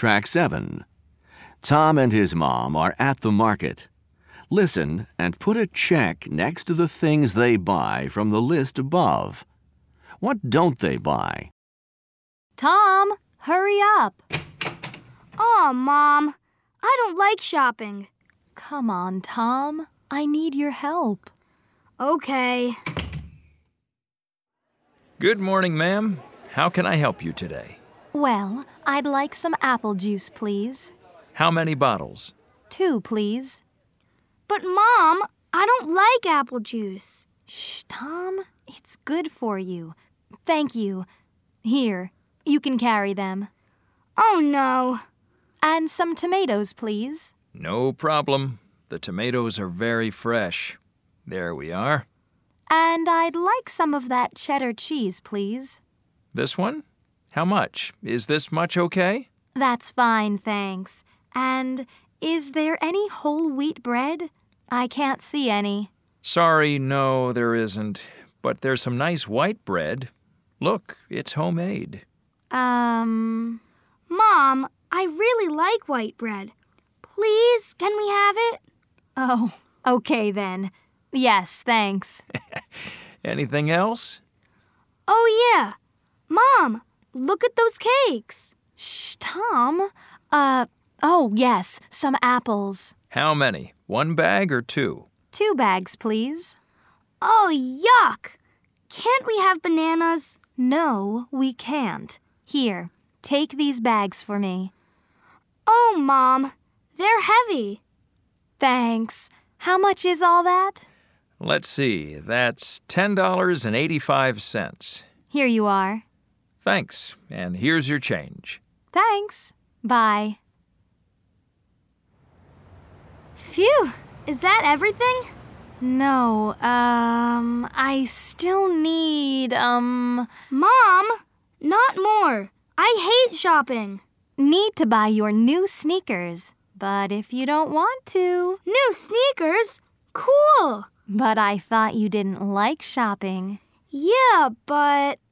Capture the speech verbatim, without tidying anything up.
Track seven. Tom and his mom are at the market. Listen and put a check next to the things they buy from the list above. What don't they buy? Tom, hurry up. Aw, Mom, I don't like shopping. Come on, Tom. I need your help. Okay. Good morning, ma'am. How can I help you today? Well, I'd like some apple juice, please. How many bottles? Two, please. But, Mom, I don't like apple juice. Shh, Tom. It's good for you. Thank you. Here, you can carry them. Oh, no. And some tomatoes, please. No problem. The tomatoes are very fresh. There we are. And I'd like some of that cheddar cheese, please. This one? How much? Is this much okay? That's fine, thanks. And is there any whole wheat bread? I can't see any. Sorry, no, there isn't. But there's some nice white bread. Look, it's homemade. Um... Mom, I really like white bread. Please, can we have it? Oh, okay then. Yes, thanks. Anything else? Oh, yeah. Mom, look at those cakes. Shh, Tom. Uh, oh, yes, some apples. How many? One bag or two? Two bags, please. Oh, yuck. Can't we have bananas? No, we can't. Here, take these bags for me. Oh, Mom, they're heavy. Thanks. How much is all that? Let's see, that's ten dollars and eighty-five cents. Here you are. Thanks, and here's your change. Thanks. Bye. Phew, is that everything? No, um, I still need, um... Mom, not more. I hate shopping. Need to buy your new sneakers. But if you don't want to... New sneakers? Cool. But I thought you didn't like shopping. Yeah, but